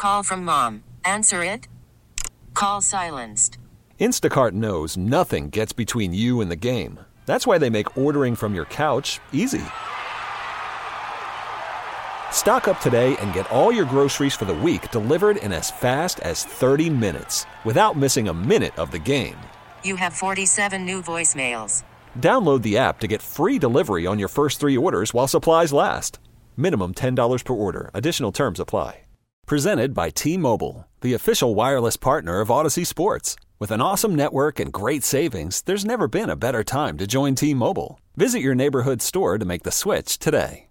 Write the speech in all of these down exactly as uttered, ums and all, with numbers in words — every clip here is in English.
Call from mom. Answer it. Call silenced. Instacart knows nothing gets between you and the game. That's why they make ordering from your couch easy. Stock up today and get all your groceries for the week delivered in as fast as thirty minutes without missing a minute of the game. You have forty-seven new voicemails. Download the app to get free delivery on your first three orders while supplies last. Minimum ten dollars per order. Additional terms apply. Presented by T-Mobile, the official wireless partner of Odyssey Sports. With an awesome network and great savings, there's never been a better time to join T-Mobile. Visit your neighborhood store to make the switch today.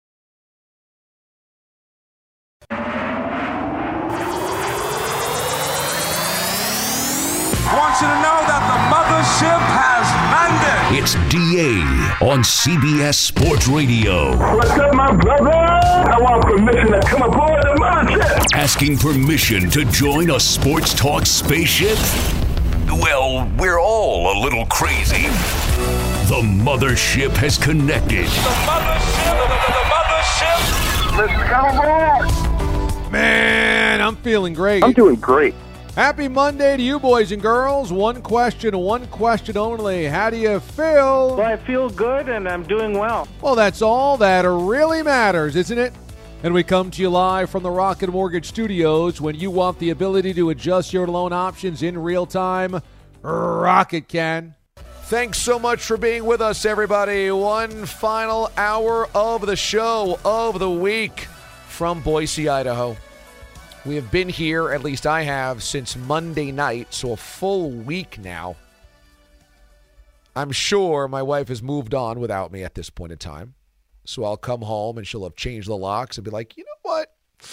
I want you to know that the mothership has landed. It's D A on C B S Sports Radio. What's up, my brother? I want permission to come aboard the mothership. Asking permission to join a sports talk spaceship? Well, we're all a little crazy. The mothership has connected. The mothership, the, the, the mothership. Let's come aboard. Man, I'm feeling great. I'm doing great. Happy Monday to you, boys and girls. One question, one question only. How do you feel? Well, I feel good, and I'm doing well. Well, that's all that really matters, isn't it? And we come to you live from the Rocket Mortgage Studios. When you want the ability to adjust your loan options in real time, Rocket can. Thanks so much for being with us, everybody. One final hour of the show of the week from Boise, Idaho. We have been here, at least I have, since Monday night, so a full week now. I'm sure my wife has moved on without me at this point in time. So I'll come home and she'll have changed the locks and be like, you know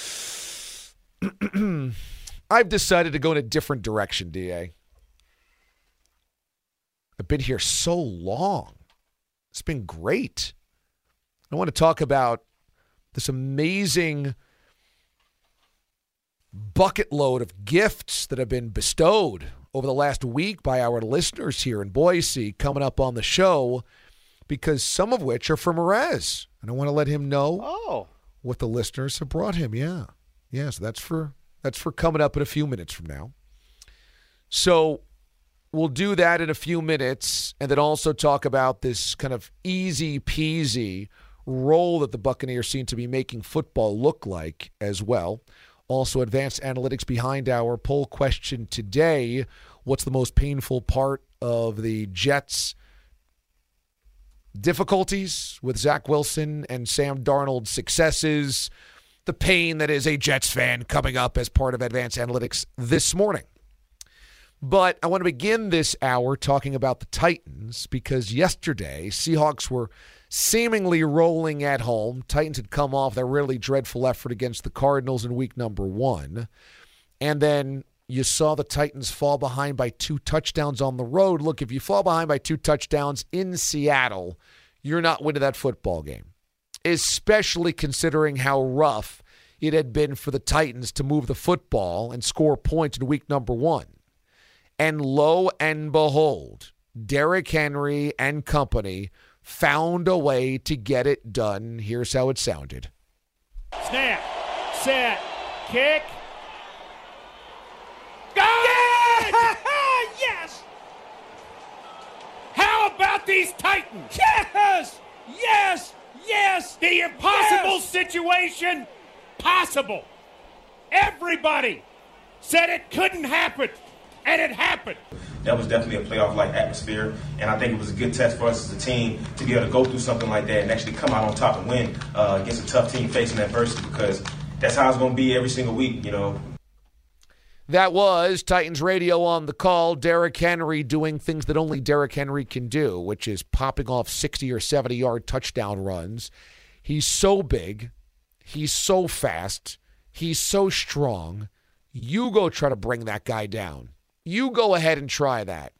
what? I've decided to go in a different direction, D A. I've been here so long. It's been great. I want to talk about this amazing bucket load of gifts that have been bestowed over the last week by our listeners here in Boise coming up on the show, because some of which are from Erez. And I want to let him know Oh. what the listeners have brought him. Yeah. Yeah, so that's for that's for coming up in a few minutes from now. So we'll do that in a few minutes, and then also talk about this kind of easy peasy role that the Buccaneers seem to be making football look like as well. Also, advanced analytics behind our poll question today. What's the most painful part of the Jets' difficulties with Zach Wilson and Sam Darnold's successes? The pain that is a Jets fan coming up as part of advanced analytics this morning. But I want to begin this hour talking about the Titans, because yesterday Seahawks were seemingly rolling at home. Titans had come off their really dreadful effort against the Cardinals in week number one. And then you saw the Titans fall behind by two touchdowns on the road. Look, if you fall behind by two touchdowns in Seattle, you're not winning that football game, especially considering how rough it had been for the Titans to move the football and score points in week number one. And lo and behold, Derrick Henry and company found a way to get it done. Here's how it sounded. Snap, set, kick. Go! Yes! Yes! How about these Titans? Yes! Yes! Yes! The impossible yes! situation, possible. Everybody said it couldn't happen, and it happened. That was definitely a playoff-like atmosphere, and I think it was a good test for us as a team to be able to go through something like that and actually come out on top and win uh, against a tough team facing adversity, because that's how it's going to be every single week, you know. That was Titans radio on the call. Derrick Henry doing things that only Derrick Henry can do, which is popping off sixty or seventy-yard touchdown runs. He's so big. He's so fast. He's so strong. You go try to bring that guy down. You go ahead and try that.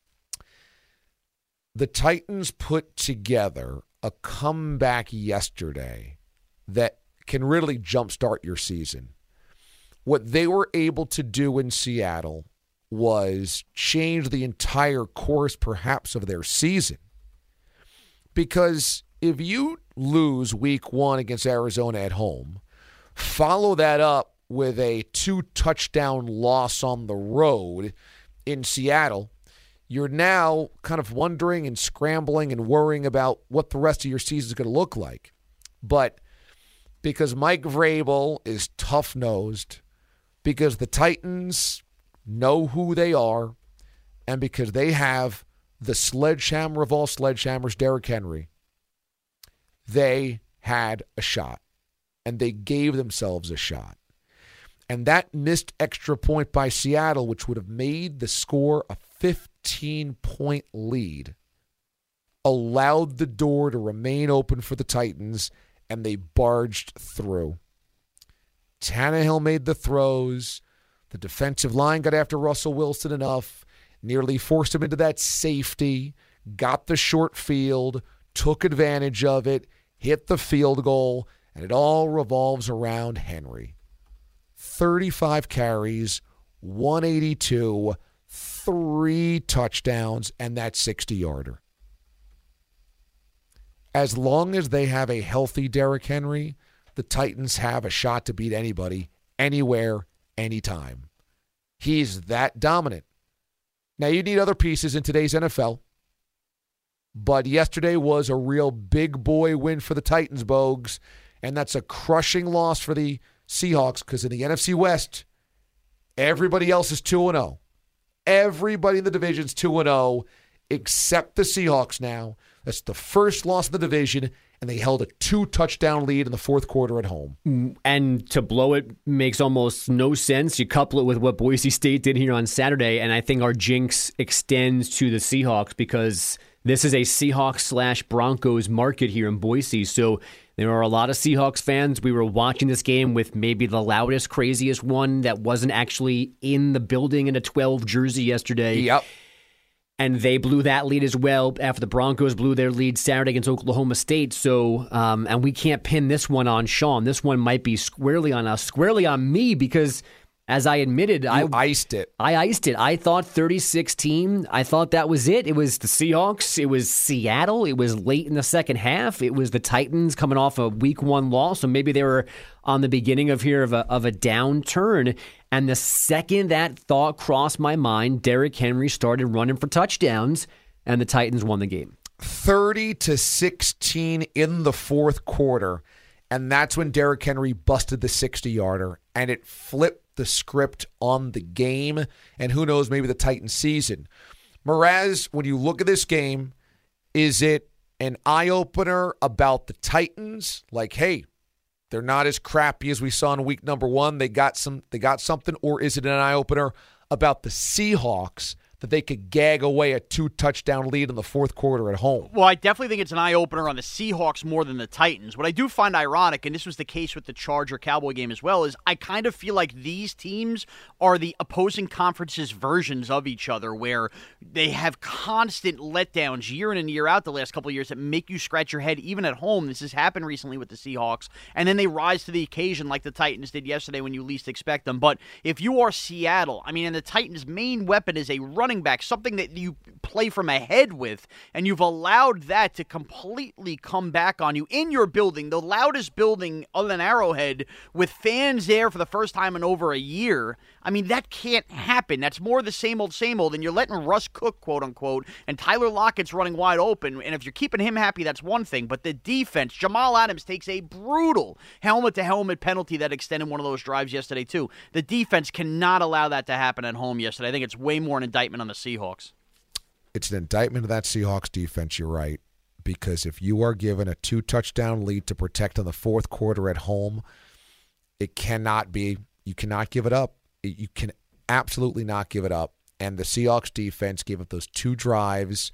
The Titans put together a comeback yesterday that can really jumpstart your season. What they were able to do in Seattle was change the entire course, perhaps, of their season. Because if you lose week one against Arizona at home, follow that up with a two-touchdown loss on the road in Seattle, you're now kind of wondering and scrambling and worrying about what the rest of your season is going to look like. But because Mike Vrabel is tough-nosed, because the Titans know who they are, and because they have the sledgehammer of all sledgehammers, Derrick Henry, they had a shot, and they gave themselves a shot. And that missed extra point by Seattle, which would have made the score a fifteen-point lead, allowed the door to remain open for the Titans, and they barged through. Tannehill made the throws. The defensive line got after Russell Wilson enough, nearly forced him into that safety, got the short field, took advantage of it, hit the field goal, and it all revolves around Henry. thirty-five carries, one eighty-two, three touchdowns, and that sixty-yarder. As long as they have a healthy Derrick Henry, the Titans have a shot to beat anybody, anywhere, anytime. He's that dominant. Now, you need other pieces in today's N F L, but yesterday was a real big boy win for the Titans, Bogues, and that's a crushing loss for the Seahawks because in the N F C West, everybody else is two and oh. Everybody in the division's two and oh except the Seahawks now. That's the first loss in the division, and they held a two-touchdown lead in the fourth quarter at home. And to blow it makes almost no sense. You couple it with what Boise State did here on Saturday, and I think our jinx extends to the Seahawks because this is a Seahawks slash Broncos market here in Boise. So there are a lot of Seahawks fans. We were watching this game with maybe the loudest, craziest one that wasn't actually in the building in a twelve jersey yesterday. Yep. And they blew that lead as well after the Broncos blew their lead Saturday against Oklahoma State. So, um, and we can't pin this one on Sean. This one might be squarely on us, squarely on me, because as I admitted, you I iced it. I iced it. I thought thirty sixteen. I thought that was it. It was the Seahawks. It was Seattle. It was late in the second half. It was the Titans coming off a week one loss. So maybe they were on the beginning of here of a of a downturn. And the second that thought crossed my mind, Derrick Henry started running for touchdowns, and the Titans won the game. thirty to sixteen in the fourth quarter, and that's when Derrick Henry busted the sixty-yarder, and it flipped the script on the game, and who knows, maybe the Titans season. Mraz, when you look at this game, is it an eye-opener about the Titans? Like, hey, they're not as crappy as we saw in week number one. They got some. They got something. Or is it an eye-opener about the Seahawks that they could gag away a two-touchdown lead in the fourth quarter at home? Well, I definitely think it's an eye-opener on the Seahawks more than the Titans. What I do find ironic, and this was the case with the Charger-Cowboy game as well, is I kind of feel like these teams are the opposing conferences' versions of each other, where they have constant letdowns year in and year out the last couple of years that make you scratch your head even at home. This has happened recently with the Seahawks, and then they rise to the occasion like the Titans did yesterday when you least expect them. But if you are Seattle, I mean, and the Titans' main weapon is a running back, something that you play from ahead with, and you've allowed that to completely come back on you in your building, the loudest building other than Arrowhead, with fans there for the first time in over a year. I mean, that can't happen. That's more the same old, same old, and you're letting Russ cook, quote unquote, and Tyler Lockett's running wide open, and if you're keeping him happy, that's one thing, but the defense, Jamal Adams takes a brutal helmet-to-helmet penalty that extended one of those drives yesterday, too. The defense cannot allow that to happen at home yesterday. I think it's way more an indictment on the Seahawks. It's an indictment of that Seahawks defense, you're right, because if you are given a two-touchdown lead to protect in the fourth quarter at home, it cannot be, you cannot give it up. You can absolutely not give it up. And the Seahawks defense gave up those two drives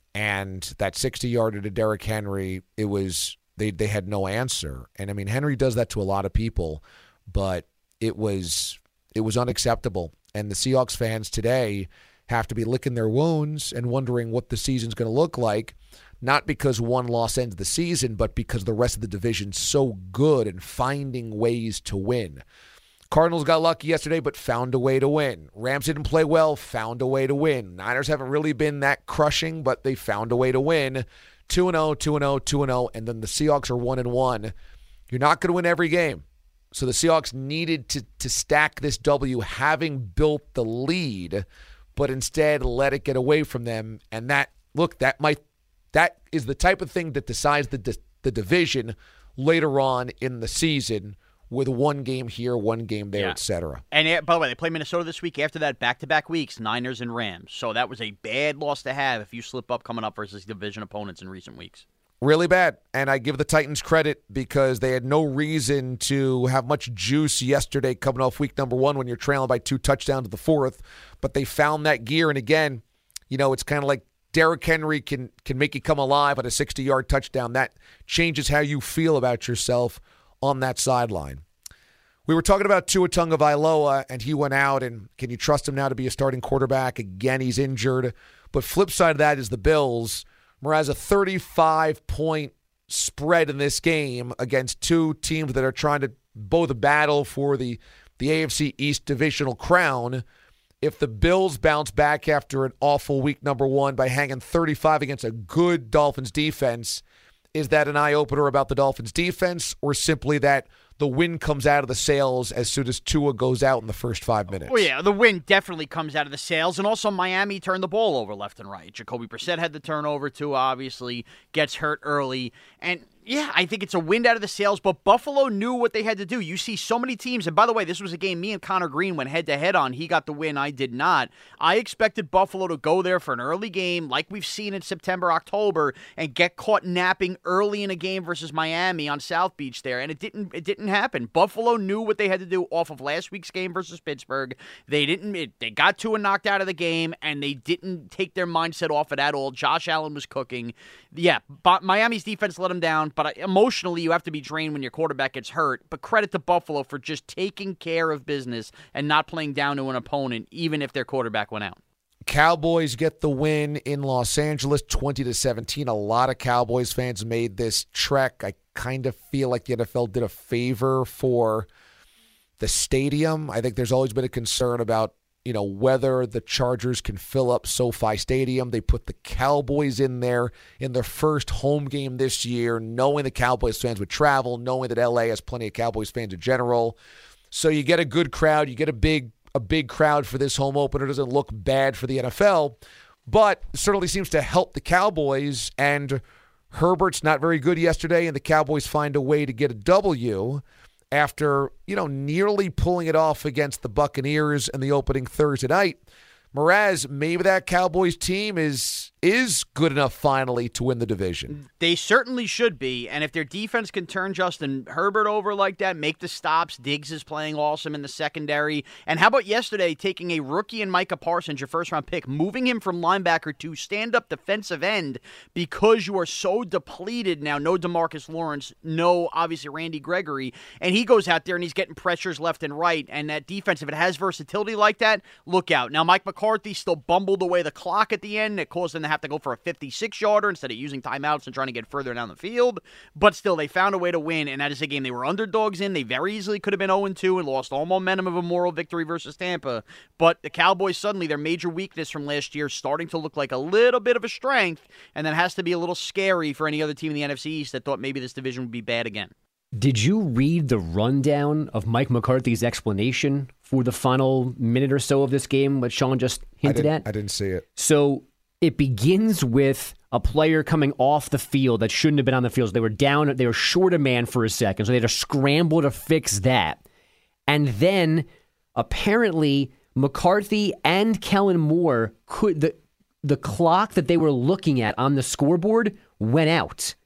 and that sixty-yarder to Derrick Henry. It was, they they had no answer. And I mean, Henry does that to a lot of people, but it was it was unacceptable. And the Seahawks fans today have to be licking their wounds and wondering what the season's going to look like, not because one loss ends the season, but because the rest of the division's so good and finding ways to win. Cardinals got lucky yesterday, but found a way to win. Rams didn't play well, found a way to win. Niners haven't really been that crushing, but they found a way to win. two and oh, two and oh, two and oh, and then the Seahawks are one and one. You're not going to win every game. So the Seahawks needed to to stack this W having built the lead, but instead let it get away from them. And that, look, that might that is the type of thing that decides the the division later on in the season, with one game here, one game there, yeah. et cetera. And uh, by the way, they play Minnesota this week. After that, back-to-back weeks, Niners and Rams. So that was a bad loss to have if you slip up coming up versus division opponents in recent weeks. Really bad. And I give the Titans credit because they had no reason to have much juice yesterday coming off week number one when you're trailing by two touchdowns to the fourth. But they found that gear. And again, you know, it's kind of like Derrick Henry can, can make you come alive on a sixty-yard touchdown. That changes how you feel about yourself on that sideline. We were talking about Tua Tagovailoa, and he went out, and can you trust him now to be a starting quarterback? Again, he's injured. But flip side of that is the Bills. Whereas a thirty-five point spread in this game against two teams that are trying to bow the battle for the, the A F C East divisional crown. If the Bills bounce back after an awful week number one by hanging thirty-five against a good Dolphins defense, is that an eye-opener about the Dolphins defense, or simply that the wind comes out of the sails as soon as Tua goes out in the first five minutes? Oh, yeah, the wind definitely comes out of the sails. And also Miami turned the ball over left and right. Jacoby Brissett had the turnover. Tua obviously gets hurt early. And, yeah, I think it's a wind out of the sails, but Buffalo knew what they had to do. You see so many teams, and by the way, this was a game me and Connor Green went head-to-head on. He got the win, I did not. I expected Buffalo to go there for an early game, like we've seen in September, October, and get caught napping early in a game versus Miami on South Beach there, and it didn't it didn't happen. Buffalo knew what they had to do off of last week's game versus Pittsburgh. They didn't. It, they got Tua knocked out of the game, and they didn't take their mindset off it at all. Josh Allen was cooking. Yeah, but Miami's defense let them down, but emotionally you have to be drained when your quarterback gets hurt. But credit to Buffalo for just taking care of business and not playing down to an opponent, even if their quarterback went out. Cowboys get the win in Los Angeles, twenty to seventeen. A lot of Cowboys fans made this trek. I kind of feel like the N F L did a favor for the stadium. I think there's always been a concern about, you know, whether the Chargers can fill up SoFi Stadium. They put the Cowboys in there in their first home game this year, knowing the Cowboys fans would travel, knowing that L A has plenty of Cowboys fans in general. So you get a good crowd, you get a big a big crowd for this home opener. It doesn't look bad for the N F L, but it certainly seems to help the Cowboys. And Herbert's not very good yesterday, and the Cowboys find a way to get a W after, you know, nearly pulling it off against the Buccaneers in the opening Thursday night. Mraz, maybe that Cowboys team is is good enough finally to win the division. They certainly should be, and if their defense can turn Justin Herbert over like that, make the stops, Diggs is playing awesome in the secondary, and how about yesterday taking a rookie in Micah Parsons, your first-round pick, moving him from linebacker to stand-up defensive end because you are so depleted now, no DeMarcus Lawrence, no, obviously, Randy Gregory, and he goes out there and he's getting pressures left and right, and that defense, if it has versatility like that, look out. Now, Mike McCarthy still bumbled away the clock at the end. It caused them to have to go for a fifty-six-yarder instead of using timeouts and trying to get further down the field. But still, they found a way to win, and that is a game they were underdogs in. They very easily could have been oh and two and lost all momentum of a moral victory versus Tampa. But the Cowboys, suddenly, their major weakness from last year starting to look like a little bit of a strength, and that has to be a little scary for any other team in the N F C East that thought maybe this division would be bad again. Did you read the rundown of Mike McCarthy's explanation for the final minute or so of this game, what Sean just hinted I at? I didn't see it. So it begins with a player coming off the field that shouldn't have been on the field. So they were down, they were short a man for a second, so they had to scramble to fix that. And then apparently McCarthy and Kellen Moore could the the clock that they were looking at on the scoreboard went out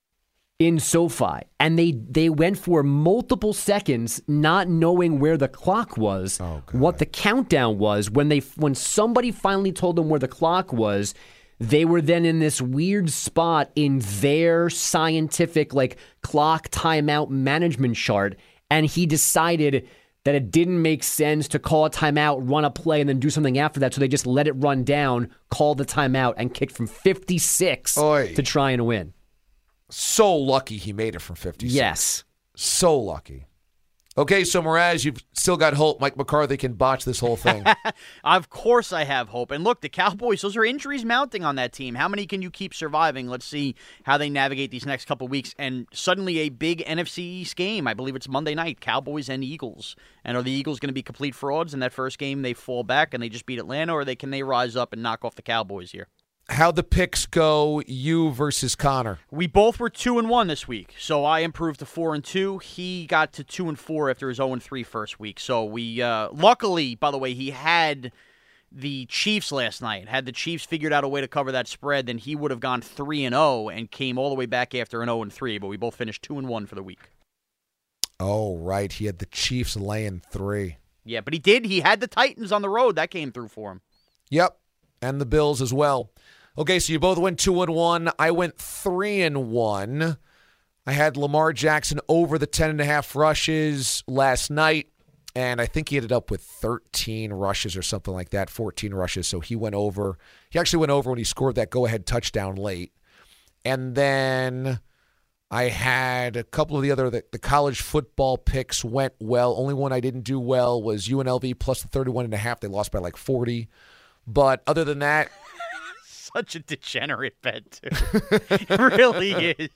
in SoFi, and they they went for multiple seconds not knowing where the clock was, oh, what the countdown was. When they when somebody finally told them where the clock was, they were then in this weird spot in their scientific like clock timeout management chart, and he decided that it didn't make sense to call a timeout, run a play, and then do something after that, so they just let it run down, called the timeout, and kicked from fifty-six Oy. to try and win. So lucky he made it from fifty-six. Yes. So lucky. Okay, so Mraz, you've still got hope Mike McCarthy can botch this whole thing. Of course I have hope. And look, the Cowboys, those are injuries mounting on that team. How many can you keep surviving? Let's see how they navigate these next couple weeks. And suddenly a big N F C East game. I believe it's Monday night, Cowboys and Eagles. And are the Eagles going to be complete frauds in that first game? They fall back and they just beat Atlanta, or they can they rise up and knock off the Cowboys here? How'd the picks go, you versus Connor? We both were two and one this week, so I improved to four and two. He got to two and four after his zero and three first week. So we, uh, luckily, by the way, he had the Chiefs last night. Had the Chiefs figured out a way to cover that spread, then he would have gone three and zero and came all the way back after an zero and three. But we both finished two and one for the week. Oh right, he had the Chiefs laying three. Yeah, but he did. He had the Titans on the road. That came through for him. Yep, and the Bills as well. Okay, so you both went two and one. I went three and one. I had Lamar Jackson over the ten and a half rushes last night, and I think he ended up with thirteen rushes or something like that, fourteen rushes. So he went over. He actually went over when he scored that go-ahead touchdown late. And then I had a couple of the other the, the college football picks went well. Only one I didn't do well was U N L V plus the thirty-one and a half. They lost by like forty. But other than that. Such a degenerate bet, too. It really is.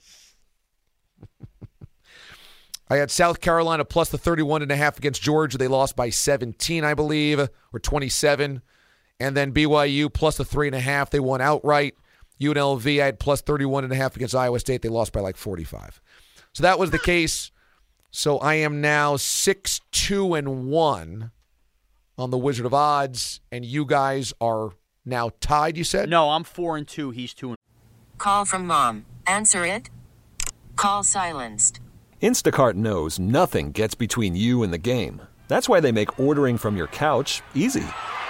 I had South Carolina plus the thirty-one and a half against Georgia. They lost by seventeen, I believe, or twenty-seven. And then B Y U plus the three and a half. They won outright. U N L V, I had plus thirty-one and a half against Iowa State. They lost by like forty-five. So that was the case. So I am now six, two, and one on the Wizard of Odds, and you guys are now tied, you said? No, I'm four and two. He's two and Call from mom. Answer it. Call silenced. Instacart knows nothing gets between you and the game. That's why they make ordering from your couch easy.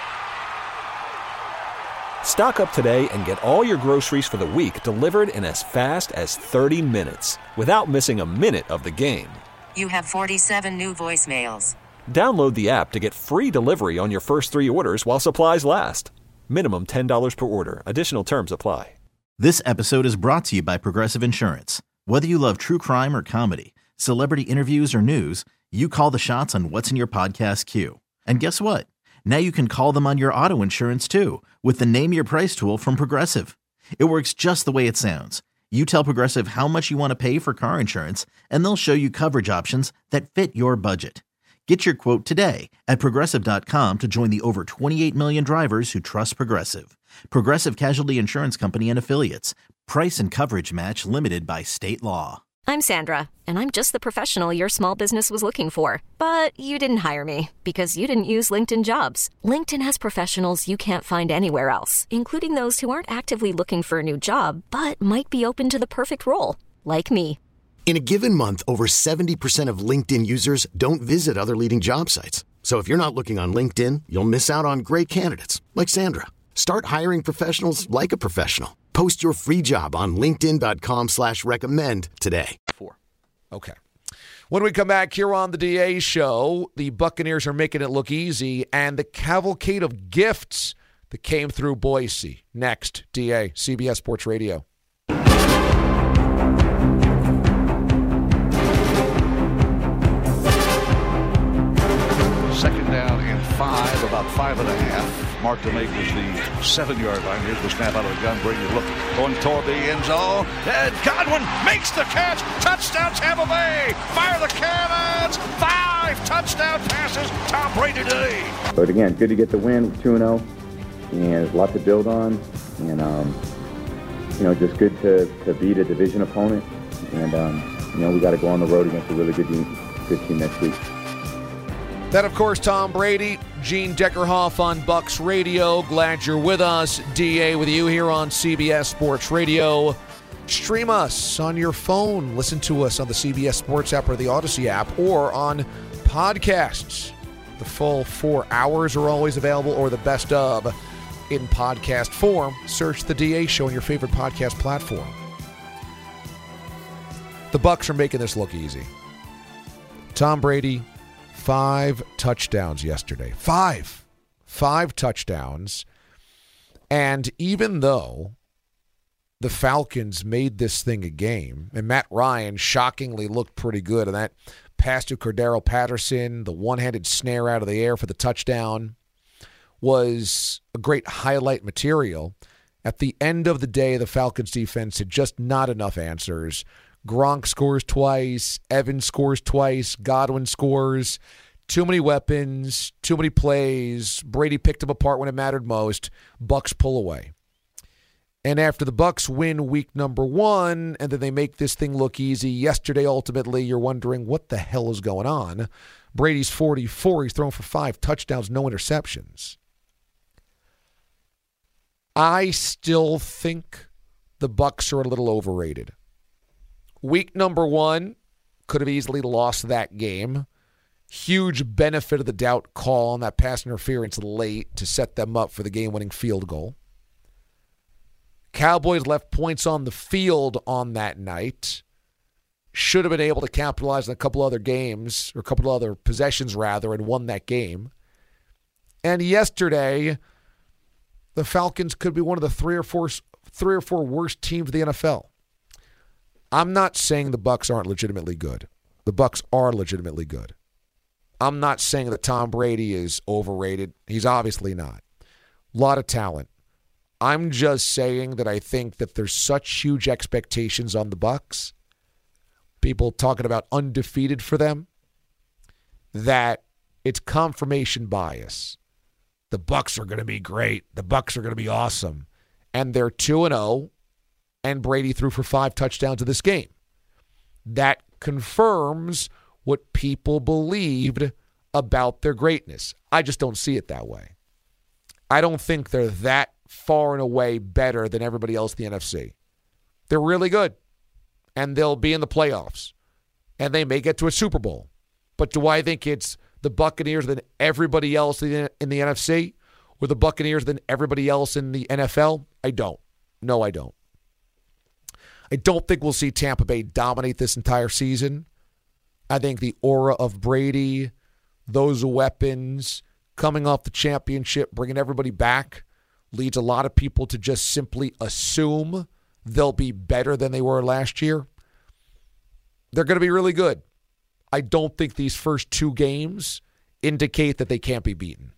Stock up today and get all your groceries for the week delivered in as fast as thirty minutes without missing a minute of the game. You have forty-seven new voicemails. Download the app to get free delivery on your first three orders while supplies last. Minimum ten dollars per order. Additional terms apply. This episode is brought to you by Progressive Insurance. Whether you love true crime or comedy, celebrity interviews or news, you call the shots on what's in your podcast queue. And guess what? Now you can call them on your auto insurance too with the Name Your Price tool from Progressive. It works just the way it sounds. You tell Progressive how much you want to pay for car insurance, and they'll show you coverage options that fit your budget. Get your quote today at Progressive dot com to join the over twenty-eight million drivers who trust Progressive. Progressive Casualty Insurance Company and Affiliates. Price and coverage match limited by state law. I'm Sandra, and I'm just the professional your small business was looking for. But you didn't hire me because you didn't use LinkedIn Jobs. LinkedIn has professionals you can't find anywhere else, including those who aren't actively looking for a new job, but might be open to the perfect role, like me. In a given month, over seventy percent of LinkedIn users don't visit other leading job sites. So if you're not looking on LinkedIn, you'll miss out on great candidates like Sandra. Start hiring professionals like a professional. Post your free job on linkedin dot com slash recommend today. Four. Okay. When we come back here on the D A show, the Buccaneers are making it look easy, and the cavalcade of gifts that came through Boise. Next, D A, C B S Sports Radio. Second down and five, about five and a half. Mark DeMake was the seven-yard line. Here's the snap out of the gun. Brady look going toward the end zone. And Godwin makes the catch. Touchdown, Tampa Bay. Fire the cannons. Five touchdown passes. Tom Brady today. But again, good to get the win, two and oh. And there's a lot to build on. And, um, you know, just good to, to beat a division opponent. And, um, you know, we got to go on the road against a really good team, good team next week. That, of course, Tom Brady, Gene Deckerhoff on Bucks Radio. Glad you're with us. D A with you here on C B S Sports Radio. Stream us on your phone. Listen to us on the C B S Sports app or the Odyssey app or on podcasts. The full four hours are always available, or the best of in podcast form. Search the D A Show on your favorite podcast platform. The Bucks are making this look easy. Tom Brady, five touchdowns yesterday. Five. Five touchdowns. And even though the Falcons made this thing a game, and Matt Ryan shockingly looked pretty good, and that pass to Cordero Patterson, the one-handed snare out of the air for the touchdown, was a great highlight material. At the end of the day, the Falcons defense had just not enough answers. Gronk scores twice, Evans scores twice, Godwin scores. Too many weapons, too many plays. Brady picked them apart when it mattered most. Bucs pull away. And after the Bucs win week number one, and then they make this thing look easy, yesterday ultimately you're wondering what the hell is going on. Brady's forty-four. He's thrown for five touchdowns, no interceptions. I still think the Bucs are a little overrated. Week number one could have easily lost that game. Huge benefit of the doubt call on that pass interference late to set them up for the game-winning field goal. Cowboys left points on the field on that night. Should have been able to capitalize on a couple other games, or a couple other possessions, rather, and won that game. And yesterday, the Falcons could be one of the three or four, three or four worst teams in the N F L. I'm not saying the Bucs aren't legitimately good. The Bucs are legitimately good. I'm not saying that Tom Brady is overrated. He's obviously not. A lot of talent. I'm just saying that I think that there's such huge expectations on the Bucs, people talking about undefeated for them, that it's confirmation bias. The Bucs are going to be great. The Bucs are going to be awesome. And they're two and oh, and Brady threw for five touchdowns in this game. That confirms what people believed about their greatness. I just don't see it that way. I don't think they're that far and away better than everybody else in the N F C. They're really good, and they'll be in the playoffs, and they may get to a Super Bowl. But do I think it's the Buccaneers than everybody else in the N F C, or the Buccaneers than everybody else in the N F L? I don't. No, I don't. I don't think we'll see Tampa Bay dominate this entire season. I think the aura of Brady, those weapons, coming off the championship, bringing everybody back, leads a lot of people to just simply assume they'll be better than they were last year. They're going to be really good. I don't think these first two games indicate that they can't be beaten.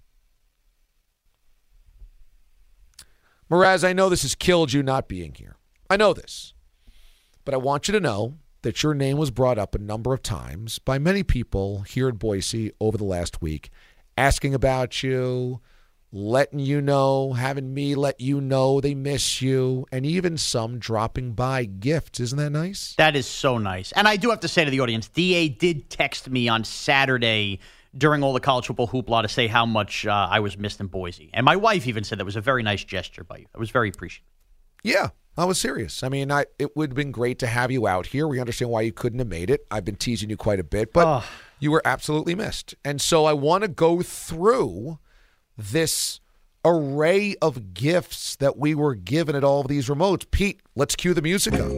Mraz, I know this has killed you not being here. I know this. But I want you to know that your name was brought up a number of times by many people here in Boise over the last week, asking about you, letting you know, having me let you know they miss you, and even some dropping by gifts. Isn't that nice? That is so nice. And I do have to say to the audience, D A did text me on Saturday during all the college football hoopla to say how much uh, I was missed in Boise. And my wife even said that was a very nice gesture by you. I was very appreciative. Yeah, I was serious. I mean, I, it would have been great to have you out here. We understand why you couldn't have made it. I've been teasing you quite a bit, but oh. you were absolutely missed. And so I want to go through this array of gifts that we were given at all of these remotes. Pete, let's cue the music up.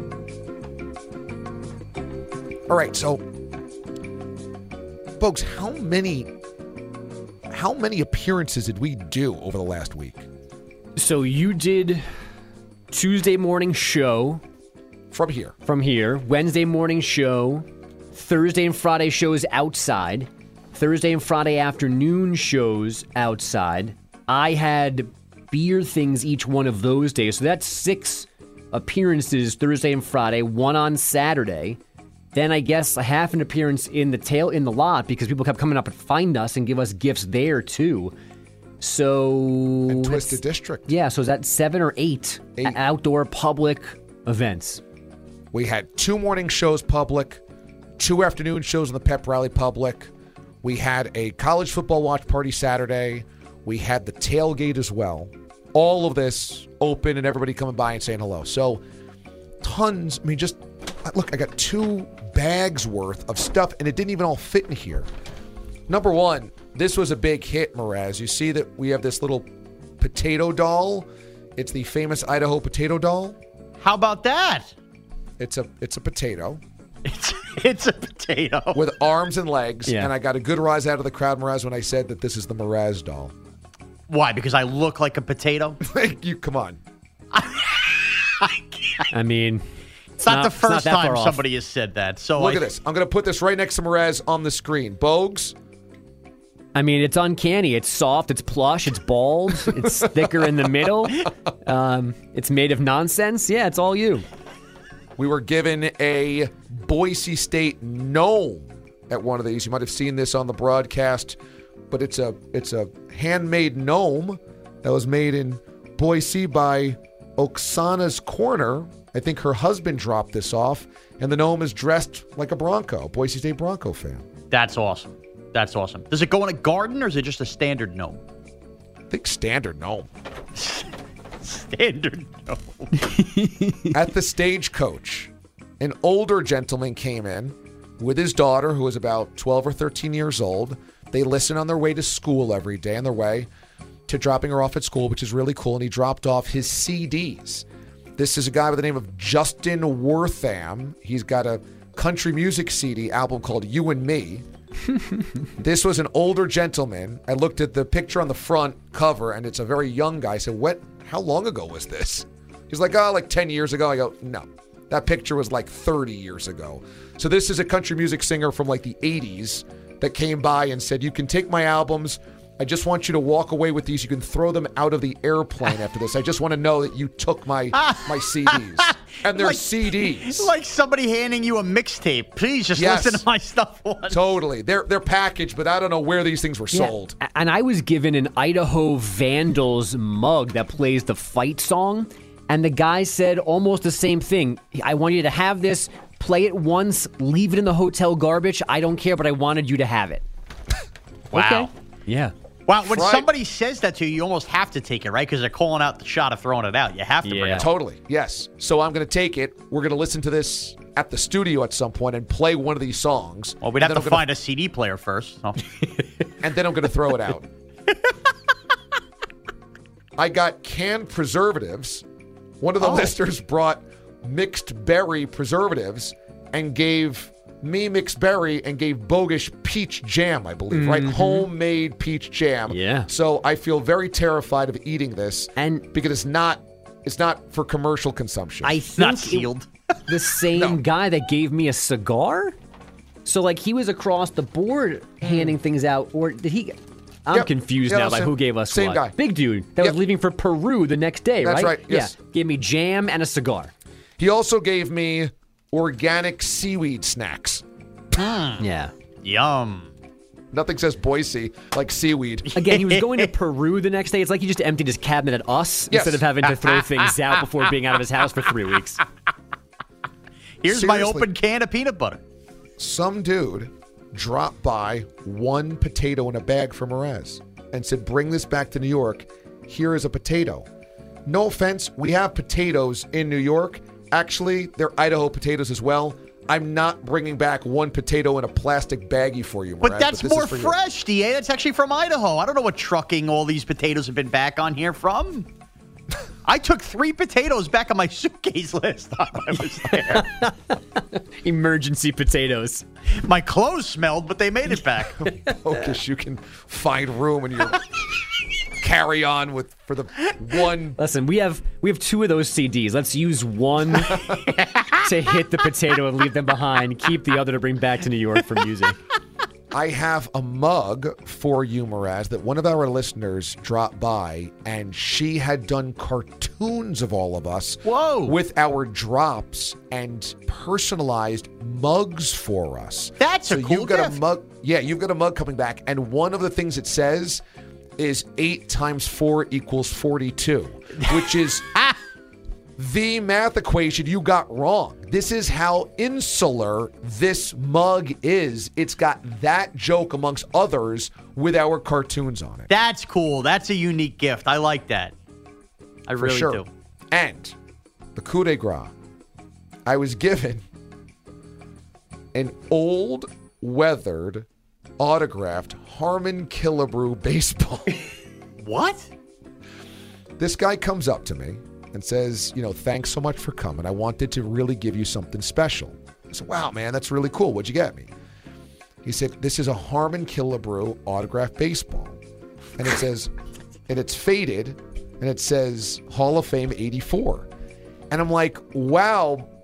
All right, so folks, how many how many appearances did we do over the last week? So you did Tuesday morning show. From here. From here. Wednesday morning show. Thursday and Friday shows outside. Thursday and Friday afternoon shows outside. I had beer things each one of those days. So that's six appearances Thursday and Friday, one on Saturday. Then I guess a half an appearance in the tail in the lot because people kept coming up and find us and give us gifts there too. So and Twisted District. Yeah, so is that seven or eight, eight outdoor public events? We had two morning shows public, two afternoon shows in the pep rally public. We had a college football watch party Saturday. We had the tailgate as well. All of this open and everybody coming by and saying hello. So tons. I mean, just look, I got two bags worth of stuff and it didn't even all fit in here. Number one, this was a big hit, Mraz. You see that we have this little potato doll. It's the famous Idaho potato doll. How about that? It's a it's a potato. It's it's a potato. With arms and legs. Yeah. And I got a good rise out of the crowd, Mraz, when I said that this is the Mraz doll. Why? Because I look like a potato? you Come on. I mean, It's not, not the first not time somebody has said that. So Look I, at this. I'm going to put this right next to Mraz on the screen. Bogues? I mean, it's uncanny. It's soft. It's plush. It's bald. It's thicker in the middle. Um, it's made of nonsense. Yeah, it's all you. We were given a Boise State gnome at one of these. You might have seen this on the broadcast, but it's a it's a handmade gnome that was made in Boise by Oksana's Corner. I think her husband dropped this off, and the gnome is dressed like a Bronco, Boise State Bronco fan. That's awesome. That's awesome. Does it go in a garden, or is it just a standard gnome? I think standard gnome. Standard gnome. At the Stagecoach, an older gentleman came in with his daughter, who was about twelve or thirteen years old. They listen on their way to school every day, on their way to dropping her off at school, which is really cool. And he dropped off his C Ds. This is a guy by the name of Justin Wortham. He's got a country music C D album called You and Me. This was an older gentleman. I looked at the picture on the front cover, and it's a very young guy. I said, what? How long ago was this? He's like, oh, like ten years ago. I go, no. That picture was like thirty years ago. So this is a country music singer from like the eighties that came by and said, you can take my albums. I just want you to walk away with these. You can throw them out of the airplane after this. I just want to know that you took my my C Ds. And they're like, C Ds. Like somebody handing you a mixtape. Please just Yes. listen to my stuff once. Totally. They're they're packaged, but I don't know where these things were Yeah, sold. And I was given an Idaho Vandals mug that plays the fight song. And the guy said almost the same thing. I want you to have this, play it once, leave it in the hotel garbage. I don't care, but I wanted you to have it. Wow. Okay. Yeah. Wow, when Right. somebody says that to you, you almost have to take it, right? Because they're calling out the shot of throwing it out. You have to bring it. Totally. Yes. So I'm going to take it. We're going to listen to this at the studio at some point and play one of these songs. Well, we'd have And to then I'm find a C D player first. So. gonna, and then I'm going to throw it out. I got canned preservatives. One of the Oh. listeners brought mixed berry preservatives and gave me mixed berry and gave Bogish peach jam, I believe, right? Mhm. Homemade peach jam. Yeah. So I feel very terrified of eating this, and because it's not it's not for commercial consumption. I think it- the same guy that gave me a cigar. So like he was across the board handing things out, or did he? I'm Yep. confused Yeah, now by same- who gave us same what. guy. Big dude that Yep. was leaving for Peru the next day, That's right? right, yes. Yeah. Gave me jam and a cigar. He also gave me organic seaweed snacks. Yeah. Yum. Nothing says Boise like seaweed. Again, he was going to Peru the next day. It's like he just emptied his cabinet at us Yes. instead of having to throw things out before being out of his house for three weeks. Here's my Seriously. open can of peanut butter. Some dude dropped by one potato in a bag for Mraz and said, bring this back to New York. Here is a potato. No offense, we have potatoes in New York. Actually, they're Idaho potatoes as well. I'm not bringing back one potato in a plastic baggie for you, Mraz. But that's this more is for you. fresh, D A. That's actually from Idaho. I don't know what trucking all these potatoes have been back on here from. I took three potatoes back on my suitcase last time I was there. Emergency potatoes. My clothes smelled, but they made it back. Focus, you can find room in your carry on with for the one. Listen, we have we have two of those C Ds. Let's use one to hit the potato and leave them behind. Keep the other to bring back to New York for music. I have a mug for you, Mraz, that one of our listeners dropped by, and she had done cartoons of all of us. Whoa! With our drops and personalized mugs for us. That's so a cool you've got gift. a mug. Yeah, you've got a mug coming back, and one of the things it says is eight times four equals forty-two, which is the math equation you got wrong. This is how insular this mug is. It's got that joke amongst others with our cartoons on it. That's cool. That's a unique gift. I like that. I For really sure. do. And the coup de grace, I was given an old, weathered, autographed Harmon Killebrew baseball. What? This guy comes up to me and says, you know, thanks so much for coming. I wanted to really give you something special. I said, wow, man, that's really cool. What'd you get me? He said, this is a Harmon Killebrew autographed baseball. And it says, and it's faded, and it says Hall of Fame eighty-four. And I'm like, wow,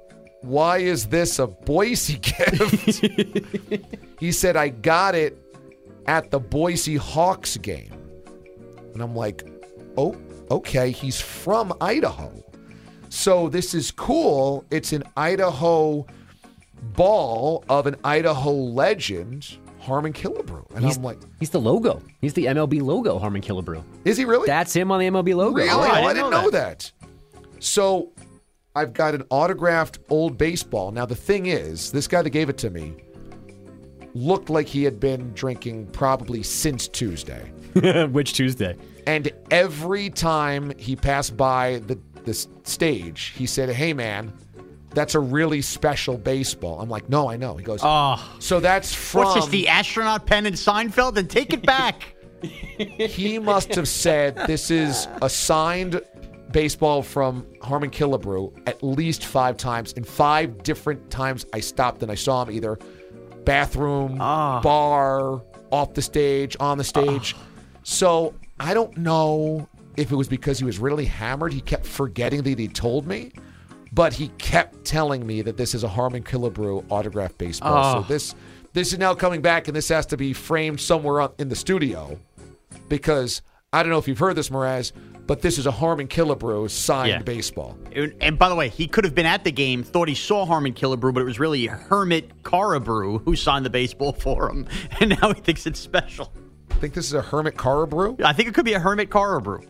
why is this a Boise gift? He said, I got it at the Boise Hawks game. And I'm like, oh, okay, he's from Idaho. So this is cool. It's an Idaho ball of an Idaho legend, Harmon Killebrew. And he's, I'm like, he's the logo. He's the M L B logo, Harmon Killebrew. Is he really? That's him on the M L B logo. Really? Oh, I didn't, I didn't know, know that. that. So I've got an autographed old baseball. Now, the thing is, this guy that gave it to me looked like he had been drinking probably since Tuesday. Which Tuesday? And every time he passed by the, the stage, he said, hey, man, that's a really special baseball. I'm like, no, I know. He goes, oh. So that's from... What's this, the astronaut pen in Seinfeld? Then take it back. He must have said this is a signed baseball from Harmon Killebrew at least five times. And five different times I stopped and I saw him either bathroom, oh. bar, off the stage, on the stage. Oh. So I don't know if it was because he was really hammered. He kept forgetting that he told me. But he kept telling me that this is a Harmon Killebrew autographed baseball. Oh. So this this is now coming back, and this has to be framed somewhere in the studio. Because I don't know if you've heard this, Mraz, but this is a Harmon Killebrew signed yeah. baseball. And, and by the way, he could have been at the game, thought he saw Harmon Killebrew, but it was really Hermit Carabrew who signed the baseball for him. And now he thinks it's special. I think this is a Hermit Carabrew? I think it could be a Hermit Carabrew.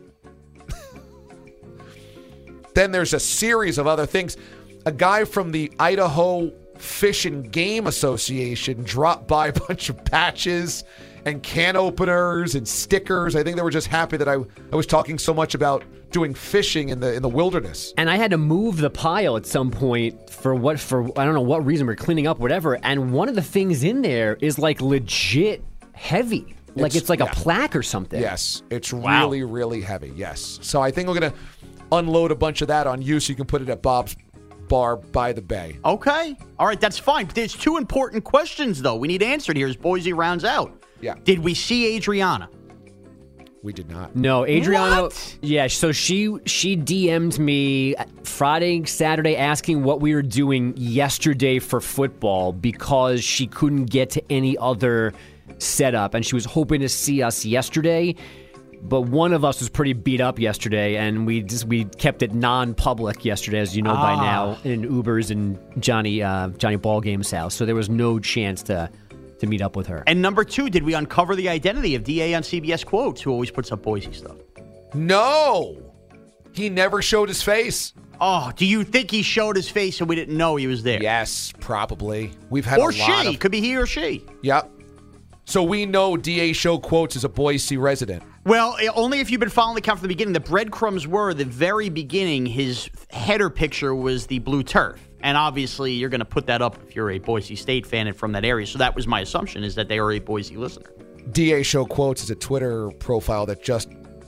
Then there's a series of other things. A guy from the Idaho Fish and Game Association dropped by a bunch of patches and can openers and stickers. I think they were just happy that I, I was talking so much about doing fishing in the in the wilderness. And I had to move the pile at some point for what for I don't know what reason, we're cleaning up, whatever. And one of the things in there is like legit heavy. Like it's, it's like yeah. a plaque or something. Yes. It's wow. really, really heavy. Yes. So I think we're going to unload a bunch of that on you so you can put it at Bob's Bar by the Bay. Okay. All right, that's fine. But there's two important questions, though, we need answered here as Boise rounds out. Yeah. Did we see Adriana? We did not. No, Adriana. What? Yeah, so she she D M'd me Friday, Saturday asking what we were doing yesterday for football because she couldn't get to any other setup, and she was hoping to see us yesterday. But one of us was pretty beat up yesterday, and we just we kept it non-public yesterday, as you know ah. by now, in Ubers and Johnny uh, Johnny Ballgame's house. So there was no chance to to meet up with her. And number two, did we uncover the identity of D A on C B S Quotes, who always puts up Boise stuff? No, he never showed his face. Oh, do you think he showed his face and we didn't know he was there? Yes, probably. We've had or a she lot of... could be he or she. Yep. So we know D A Show Quotes is a Boise resident. Well, only if you've been following the account from the beginning. The breadcrumbs were, the very beginning, his header picture was the blue turf. And obviously, you're going to put that up if you're a Boise State fan and from that area. So that was my assumption, is that they are a Boise listener. D A Show Quotes is a Twitter profile that just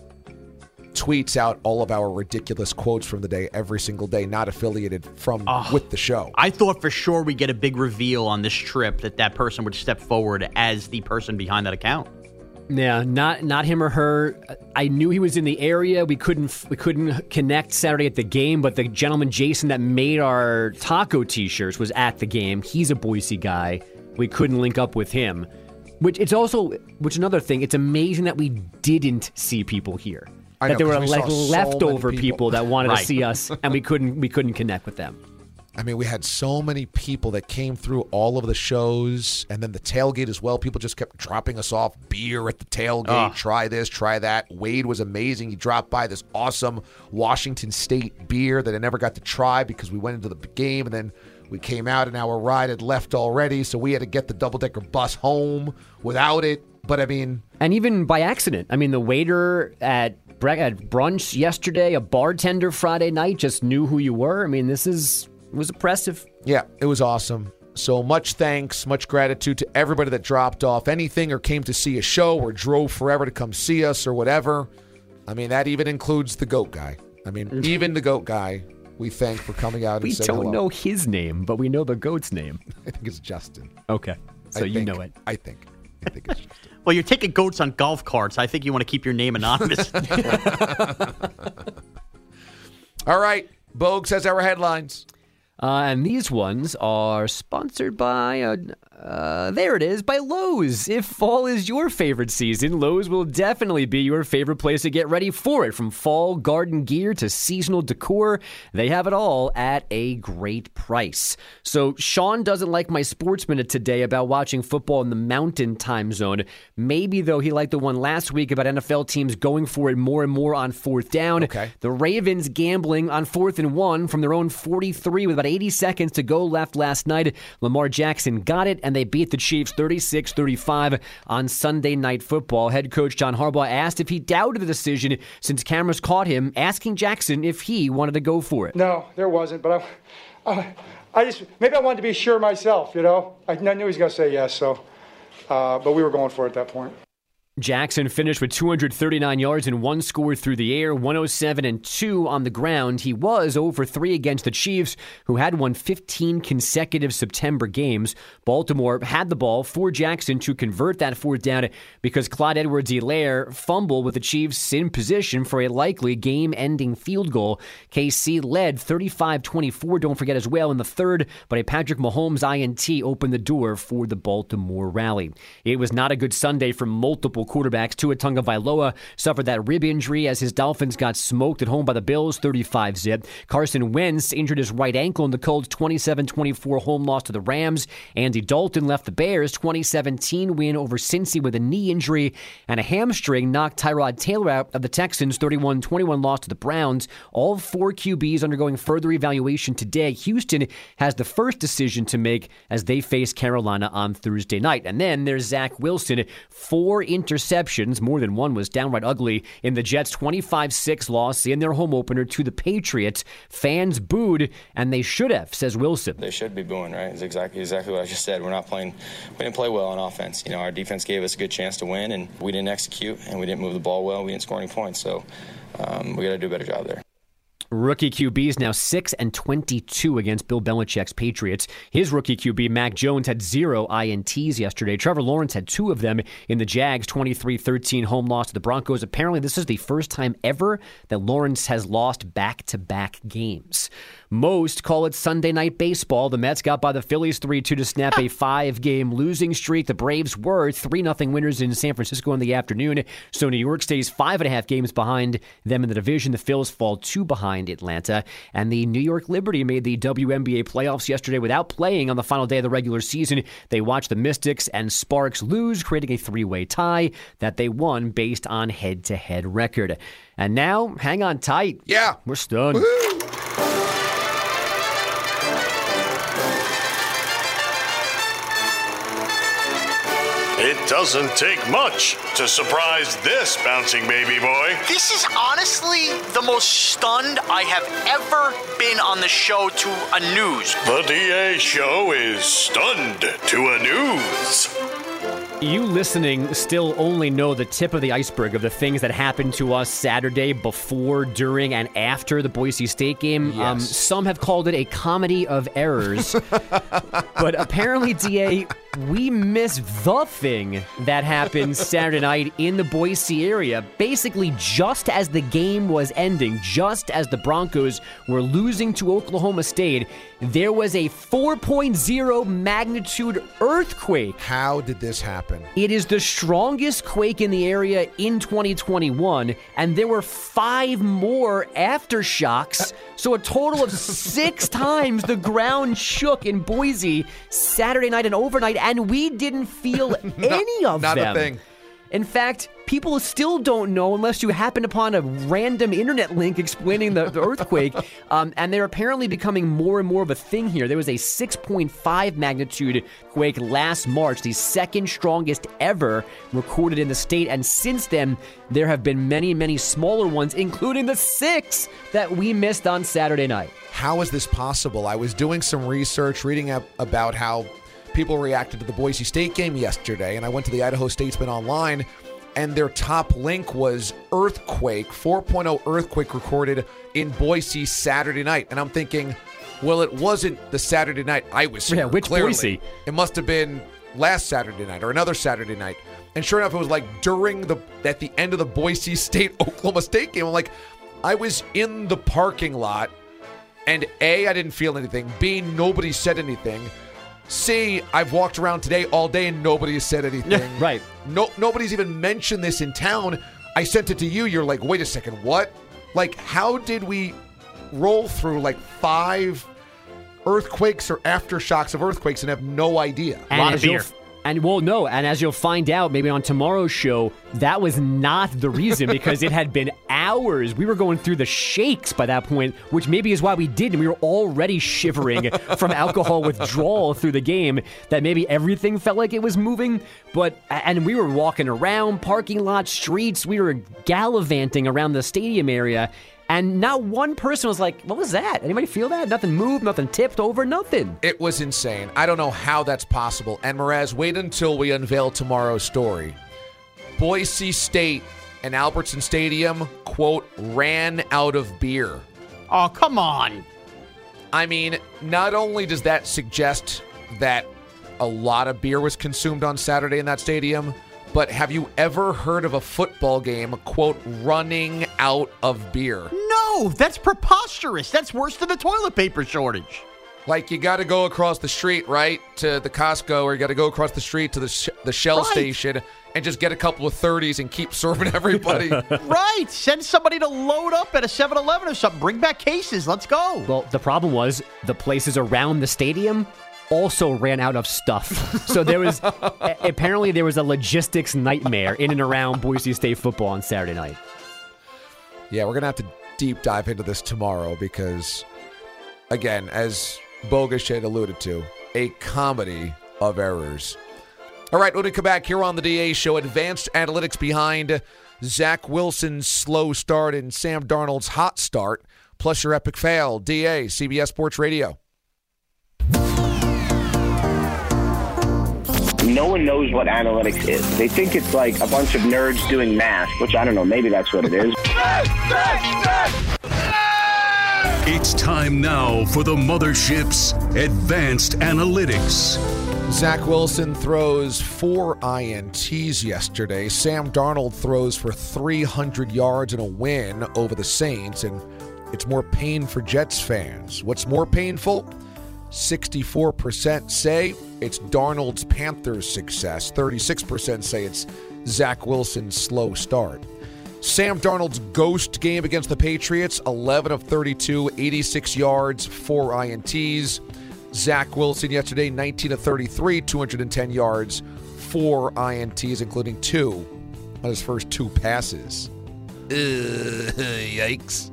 tweets out all of our ridiculous quotes from the day every single day, not affiliated from oh, with the show. I thought for sure we'd get a big reveal on this trip that that person would step forward as the person behind that account. Yeah, not not him or her. I knew he was in the area. We couldn't we couldn't connect Saturday at the game, but the gentleman Jason that made our taco T-shirts was at the game. He's a Boise guy. We couldn't link up with him. Which it's also which another thing. It's amazing that we didn't see people here. I that know, there were we like leftover so people. people that wanted right. to see us, and we couldn't we couldn't connect with them. I mean, we had so many people that came through all of the shows, and then the tailgate as well. People just kept dropping us off beer at the tailgate. Oh. Try this, try that. Wade was amazing. He dropped by this awesome Washington State beer that I never got to try because we went into the game, and then we came out, and our ride had left already, so we had to get the double-decker bus home without it. But, I mean... And even by accident. I mean, the waiter at, at brunch yesterday, a bartender Friday night just knew who you were. I mean, this is... It was impressive. Yeah, it was awesome. So much thanks, much gratitude to everybody that dropped off anything or came to see a show or drove forever to come see us or whatever. I mean, that even includes the GOAT guy. I mean, even the GOAT guy, we thank for coming out and we saying don't hello. know his name, but we know the GOAT's name. I think it's Justin. Okay, so I you think, know it. I think. I think it's Justin. Well, you're taking goats on golf carts. I think you want to keep your name anonymous. All right, Bogues has our headlines. Uh, and these ones are sponsored by, uh, uh, there it is, by Lowe's. If fall is your favorite season, Lowe's will definitely be your favorite place to get ready for it. From fall garden gear to seasonal decor, they have it all at a great price. So Sean doesn't like my Sports Minute today about watching football in the Mountain Time Zone. Maybe, though, he liked the one last week about N F L teams going for it more and more on fourth down. Okay. The Ravens gambling on fourth and one from their own forty-three with about eighty seconds to go left last night. Lamar Jackson got it, and they beat the Chiefs thirty-six thirty-five on Sunday Night Football. Head coach John Harbaugh asked if he doubted the decision since cameras caught him asking Jackson if he wanted to go for it. No, there wasn't, but I, I, I just, maybe I wanted to be sure myself, you know. I, I knew he was going to say yes, so, uh, but we were going for it at that point. Jackson finished with two hundred thirty-nine yards and one score through the air, one oh seven and two on the ground. He was over three against the Chiefs, who had won fifteen consecutive September games. Baltimore had the ball for Jackson to convert that fourth down because Clyde Edwards-Helaire fumbled with the Chiefs in position for a likely game-ending field goal. K C led thirty-five twenty-four, don't forget as well, in the third, but a Patrick Mahomes I N T opened the door for the Baltimore rally. It was not a good Sunday for multiple quarterbacks. Tua Tagovailoa suffered that rib injury as his Dolphins got smoked at home by the Bills, thirty-five zip. Carson Wentz injured his right ankle in the Colts' twenty-seven twenty-four home loss to the Rams. Andy Dalton left the Bears' twenty seventeen win over Cincy with a knee injury, and a hamstring knocked Tyrod Taylor out of the Texans' thirty-one twenty-one loss to the Browns. All four Q Bs undergoing further evaluation today. Houston has the first decision to make as they face Carolina on Thursday night. And then there's Zach Wilson, four interceptions. Interceptions, more than one was downright ugly, in the Jets' twenty-five six loss in their home opener to the Patriots. Fans booed, and they should have, says Wilson. They should be booing, right? It's exactly exactly what I just said. We're not playing, we didn't play well on offense. You know, our defense gave us a good chance to win, and we didn't execute, and we didn't move the ball well. We didn't score any points, so um, we got to do a better job there. Rookie Q B is now six and twenty-two against Bill Belichick's Patriots. His rookie Q B, Mac Jones, had zero I N Ts yesterday. Trevor Lawrence had two of them in the Jags' twenty-three thirteen home loss to the Broncos. Apparently, this is the first time ever that Lawrence has lost back-to-back games. Most call it Sunday Night Baseball. The Mets got by the Phillies three two to snap a five-game losing streak. The Braves were three nothing winners in San Francisco in the afternoon. So New York stays five and a half games behind them in the division. The Phils fall two behind Atlanta. And the New York Liberty made the W N B A playoffs yesterday without playing on the final day of the regular season. They watched the Mystics and Sparks lose, creating a three-way tie that they won based on head-to-head record. And now, hang on tight. Yeah. We're stunned. Woo-hoo. It doesn't take much to surprise this bouncing baby boy. This is honestly the most stunned I have ever been on the show to a news. The D A show is stunned to a news. You listening still only know the tip of the iceberg of the things that happened to us Saturday before, during, and after the Boise State game. Yes. Um, some have called it a comedy of errors. But apparently, D A, we missed the thing that happened Saturday night in the Boise area. Basically, just as the game was ending, just as the Broncos were losing to Oklahoma State, there was a four point oh magnitude earthquake. How did this happen? It is the strongest quake in the area in twenty twenty-one, and there were five more aftershocks, so a total of six times the ground shook in Boise Saturday night and overnight, and we didn't feel any of not them. Not a thing. In fact, people still don't know unless you happen upon a random internet link explaining the, the earthquake. Um, and they're apparently becoming more and more of a thing here. There was a six point five magnitude quake last March, the second strongest ever recorded in the state. And since then, there have been many, many smaller ones, including the six that we missed on Saturday night. How is this possible? I was doing some research, reading up about how people reacted to the Boise State game yesterday, and I went to the Idaho Statesman online, and their top link was earthquake, four point oh earthquake recorded in Boise Saturday night. And I'm thinking, well, it wasn't the Saturday night I was here. Yeah, which clearly. Boise? It must have been last Saturday night or another Saturday night. And sure enough, it was like during the, at the end of the Boise State-Oklahoma State game. I'm like, I was in the parking lot And A, I didn't feel anything. B, nobody said anything. C, I've walked around today all day and nobody has said anything. Right. No, nobody's even mentioned this in town. I sent it to you. You're like, wait a second, what? Like, how did we roll through like five earthquakes or aftershocks of earthquakes and have no idea? And a lot of beer. And well, no, and as you'll find out maybe on tomorrow's show, that was not the reason because it had been hours. We were going through the shakes by that point, which maybe is why we did, and we were already shivering from alcohol withdrawal through the game, that maybe everything felt like it was moving. But and we were walking around parking lots, streets, we were gallivanting around the stadium area. And not one person was like, what was that? Anybody feel that? Nothing moved, nothing tipped over, nothing. It was insane. I don't know how that's possible. And Mraz, wait until we unveil tomorrow's story. Boise State and Albertson Stadium, quote, ran out of beer. Oh, come on. I mean, not only does that suggest that a lot of beer was consumed on Saturday in that stadium, but have you ever heard of a football game, quote, running out of beer? No, that's preposterous. That's worse than the toilet paper shortage. Like, you got to go across the street, right, to the Costco, or you got to go across the street to the sh- the Shell Right. station and just get a couple of thirties and keep serving everybody. Right. Send somebody to load up at a seven eleven or something. Bring back cases. Let's go. Well, the problem was the places around the stadium also ran out of stuff. So there was, a- apparently there was a logistics nightmare in and around Boise State football on Saturday night. Yeah, we're going to have to deep dive into this tomorrow because, again, as Bogusch had alluded to, a comedy of errors. All right, when we come back here on the D A Show, advanced analytics behind Zach Wilson's slow start and Sam Darnold's hot start, plus your epic fail. D A, C B S Sports Radio. No one knows what analytics is. They think it's like a bunch of nerds doing math, which I don't know, maybe that's what it is. It's time now for the Mothership's Advanced Analytics. Zach Wilson throws four I N Ts yesterday. Sam Darnold throws for three hundred yards in a win over the Saints, and it's more pain for Jets fans. What's more painful? sixty-four percent say it's Darnold's Panthers' success. thirty-six percent say it's Zach Wilson's slow start. Sam Darnold's ghost game against the Patriots, eleven of thirty-two, eighty-six yards, four I N Ts. Zach Wilson yesterday, nineteen of thirty-three, two hundred ten yards, four I N Ts, including two on his first two passes. Ugh, yikes.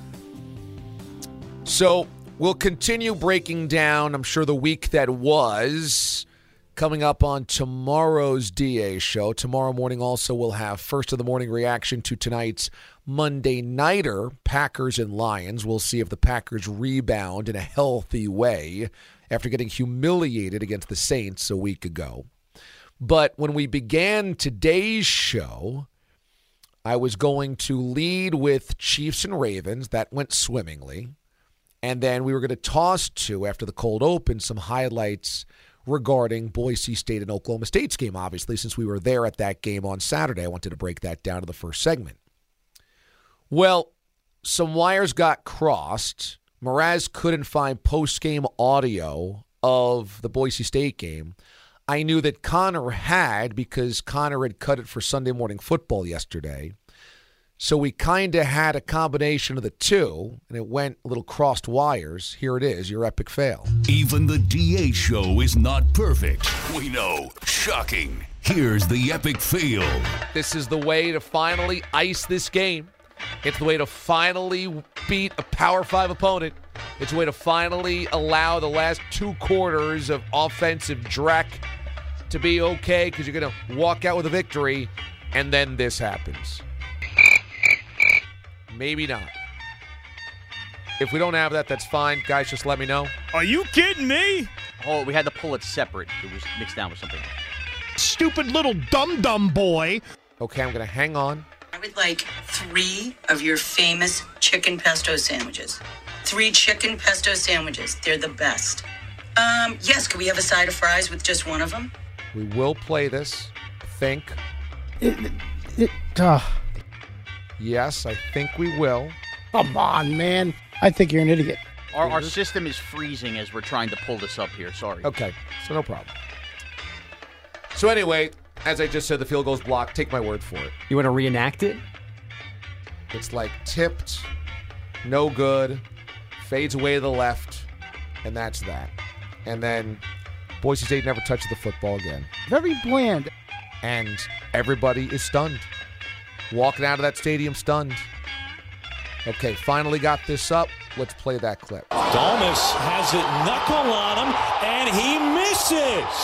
So we'll continue breaking down, I'm sure, the week that was coming up on tomorrow's D A show. Tomorrow morning also we'll have first of the morning reaction to tonight's Monday Nighter, Packers and Lions. We'll see if the Packers rebound in a healthy way after getting humiliated against the Saints a week ago. But when we began today's show, I was going to lead with Chiefs and Ravens. That went swimmingly. And then we were going to toss to, after the cold open, some highlights regarding Boise State and Oklahoma State's game, obviously, since we were there at that game on Saturday. I wanted to break that down to the first segment. Well, some wires got crossed. Mraz couldn't find post-game audio of the Boise State game. I knew that Connor had because Connor had cut it for Sunday Morning Football yesterday. So we kind of had a combination of the two, and it went a little crossed wires. Here it is, your epic fail. Even the D A show is not perfect. We know. Shocking. Here's the epic fail. This is the way to finally ice this game. It's the way to finally beat a Power five opponent. It's a way to finally allow the last two quarters of offensive dreck to be okay because you're going to walk out with a victory, and then this happens. Maybe not. If we don't have that, that's fine. Guys, just let me know. Are you kidding me? Oh, we had to pull it separate. It was mixed down with something. Stupid little dum-dum boy. Okay, I'm going to hang on. I would like three of your famous chicken pesto sandwiches. Three chicken pesto sandwiches. They're the best. Um, yes, could we have a side of fries with just one of them? We will play this. I think. It, it, uh. Yes, I think we will. Come on, man. I think you're an idiot. Our, our system is freezing as we're trying to pull this up here. Sorry. Okay, so no problem. So anyway, as I just said, the field goal's blocked. Take my word for it. You want to reenact it? It's like tipped, no good, fades away to the left, and that's that. And then Boise State never touches the football again. Very bland. And everybody is stunned. Walking out of that stadium stunned. Okay, finally got this up. Let's play that clip. Dalmas has it knuckle on him, and he misses.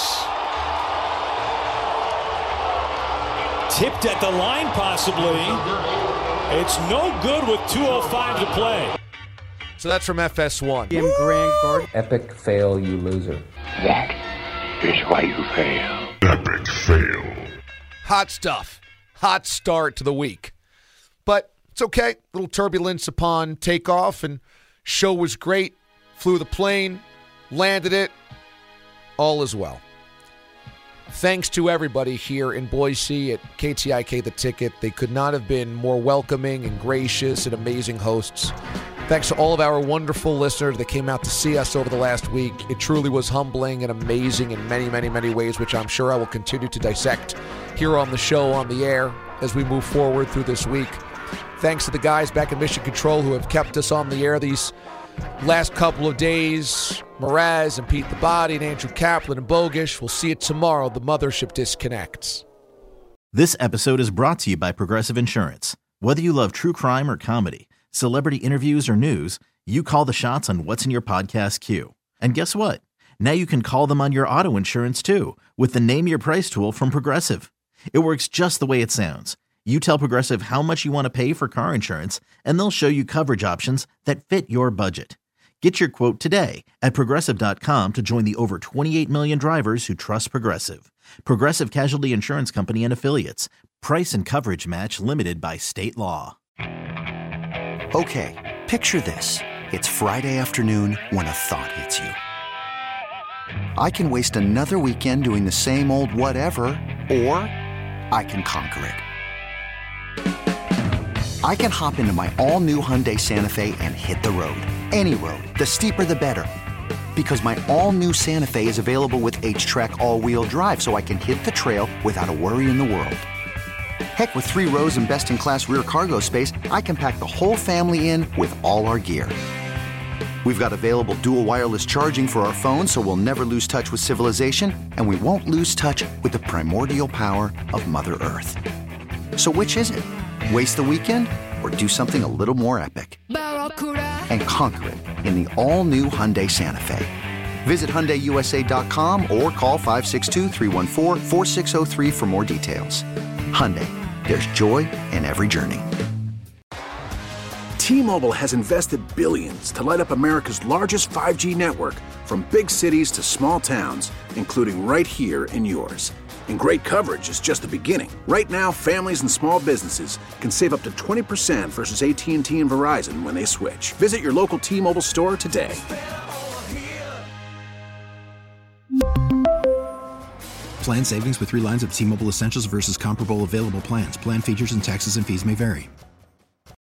Tipped at the line, possibly. It's no good with two oh five to play. So that's from F S one. Jim Grand Garden. Epic fail, you loser. That is why you fail. Epic fail. Hot stuff. Hot start to the week. But it's okay. Little turbulence upon takeoff, and show was great. Flew the plane, landed it. All is well. Thanks to everybody here in Boise at K T I K The Ticket. They could not have been more welcoming and gracious and amazing hosts. Thanks to all of our wonderful listeners that came out to see us over the last week. It truly was humbling and amazing in many, many, many ways, which I'm sure I will continue to dissect here on the show, on the air, as we move forward through this week. Thanks to the guys back in Mission Control who have kept us on the air these last couple of days. Mraz and Pete the Body and Andrew Kaplan and Bogish. We'll see it tomorrow. The Mothership disconnects. This episode is brought to you by Progressive Insurance. Whether you love true crime or comedy, celebrity interviews or news, you call the shots on what's in your podcast queue. And guess what? Now you can call them on your auto insurance too with the Name Your Price tool from Progressive. It works just the way it sounds. You tell Progressive how much you want to pay for car insurance, and they'll show you coverage options that fit your budget. Get your quote today at Progressive dot com to join the over twenty-eight million drivers who trust Progressive. Progressive Casualty Insurance Company and Affiliates. Price and coverage match limited by state law. Okay, picture this. It's Friday afternoon when a thought hits you. I can waste another weekend doing the same old whatever, or I can conquer it. I can hop into my all-new Hyundai Santa Fe and hit the road. Any road. The steeper, the better. Because my all-new Santa Fe is available with H-Track all-wheel drive, so I can hit the trail without a worry in the world. Heck, with three rows and best-in-class rear cargo space, I can pack the whole family in with all our gear. We've got available dual wireless charging for our phones, so we'll never lose touch with civilization, and we won't lose touch with the primordial power of Mother Earth. So which is it? Waste the weekend or do something a little more epic? And conquer it in the all-new Hyundai Santa Fe. Visit Hyundai U S A dot com or call five six two, three one four, four six zero three for more details. Hyundai, there's joy in every journey. T-Mobile has invested billions to light up America's largest five G network, from big cities to small towns, including right here in yours. And great coverage is just the beginning. Right now, families and small businesses can save up to twenty percent versus A T and T and Verizon when they switch. Visit your local T-Mobile store today. Plan savings with three lines of T-Mobile Essentials versus comparable available plans. Plan features and taxes and fees may vary.